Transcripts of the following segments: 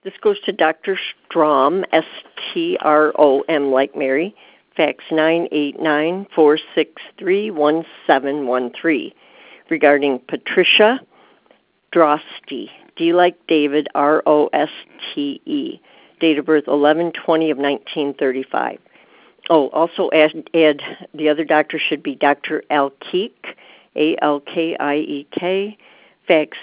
This goes to Dr. Strom, S-T-R-O-M, like Mary, fax 989-463-1713, regarding Patricia Drosty, D like David, R-O-S-T-E, date of birth 11/20 of 1935. Oh, also add the other doctor should be Dr. Alkiek, A-L-K-I-E-K, fax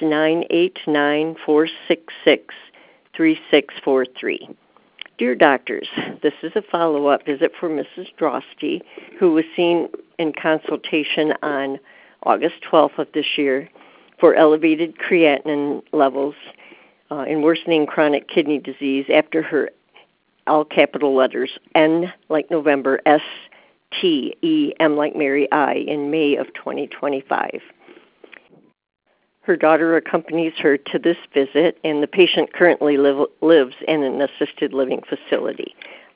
989-466-3643. Dear doctors, this is a follow-up visit for Mrs. Drosty, who was seen in consultation on August 12th of this year for elevated creatinine levels in worsening chronic kidney disease after her all capital letters N like November, S, T, E, M like Mary, I in May of 2025. Her daughter accompanies her to this visit, and the patient currently lives in an assisted living facility.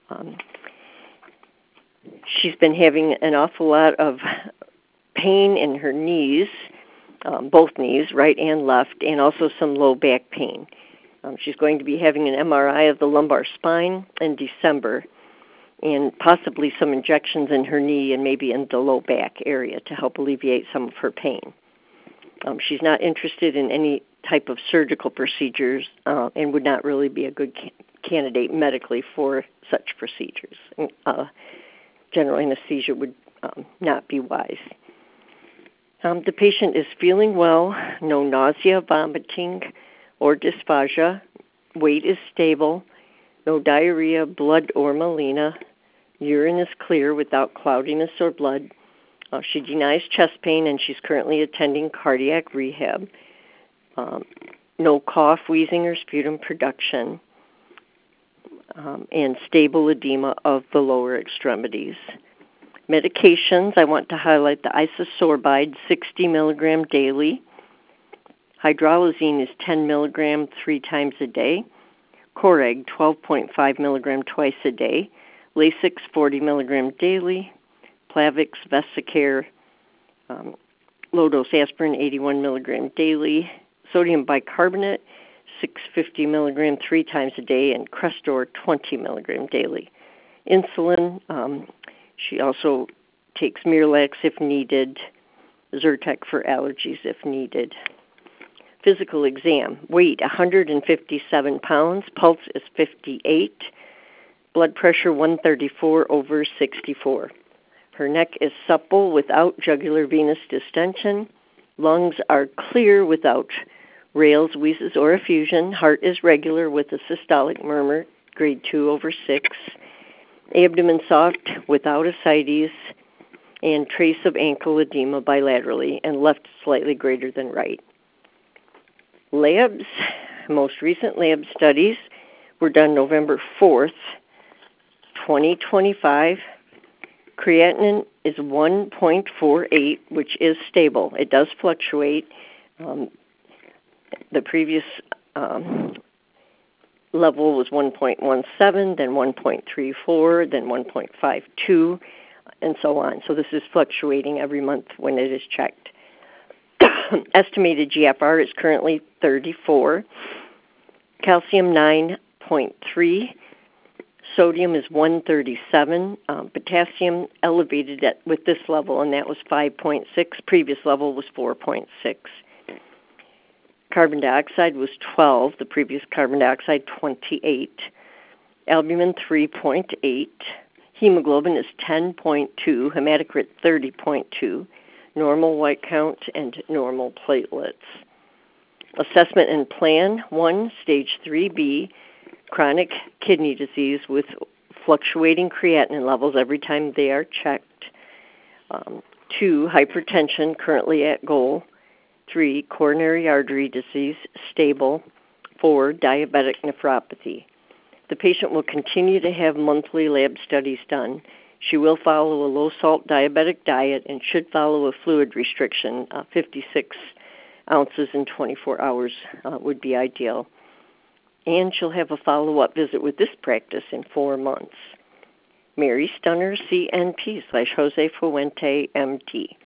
She's been having an awful lot of pain in her knees, both knees, right and left, and also some low back pain. She's going to be having an MRI of the lumbar spine in December, and possibly some injections in her knee and maybe in the low back area to help alleviate some of her pain. She's not interested in any type of surgical procedures and would not really be a good candidate medically for such procedures. General anesthesia would not be wise. The patient is feeling well, no nausea, vomiting, or dysphagia. Weight is stable, no diarrhea, blood, or melena. Urine is clear without cloudiness or blood. She denies chest pain, and she's currently attending cardiac rehab. No cough, wheezing, or sputum production, and stable edema of the lower extremities. Medications, I want to highlight the isosorbide, 60 milligram daily. Hydralazine is 10 milligram 3 times a day. Coreg, 12.5 milligram twice a day. Lasix, 40 milligram daily. Plavix, Vesicare, low-dose aspirin, 81 milligram daily. Sodium bicarbonate, 650 milligram 3 times a day, and Crestor, 20 milligram daily. Insulin, she also takes Miralax if needed, Zyrtec for allergies if needed. Physical exam, weight 157 pounds, pulse is 58, blood pressure 134/64. Her neck is supple without jugular venous distension. Lungs are clear without rales, wheezes, or effusion. Heart is regular with a systolic murmur, grade 2/6. Abdomen soft without ascites, and trace of ankle edema bilaterally, and left slightly greater than right. Labs, most recent lab studies were done November 4th, 2025. Creatinine is 1.48, which is stable. It does fluctuate. The previous level was 1.17, then 1.34, then 1.52, and so on. So this is fluctuating every month when it is checked. Estimated GFR is currently 34. Calcium 9.3. Sodium is 137. Potassium elevated with this level, and that was 5.6. Previous level was 4.6. Carbon dioxide was 12. The previous carbon dioxide, 28. Albumin, 3.8. Hemoglobin is 10.2. Hematocrit, 30.2. Normal white count and normal platelets. Assessment and plan, 1, stage 3B, chronic kidney disease with fluctuating creatinine levels every time they are checked. 2, hypertension, currently at goal. 3, coronary artery disease, stable. 4, diabetic nephropathy. The patient will continue to have monthly lab studies done. She will follow a low-salt diabetic diet and should follow a fluid restriction. 56 ounces in 24 hours would be ideal. And she'll have a follow-up visit with this practice in 4 months. Mary Stunner, CNP /Jose Fuente, MD.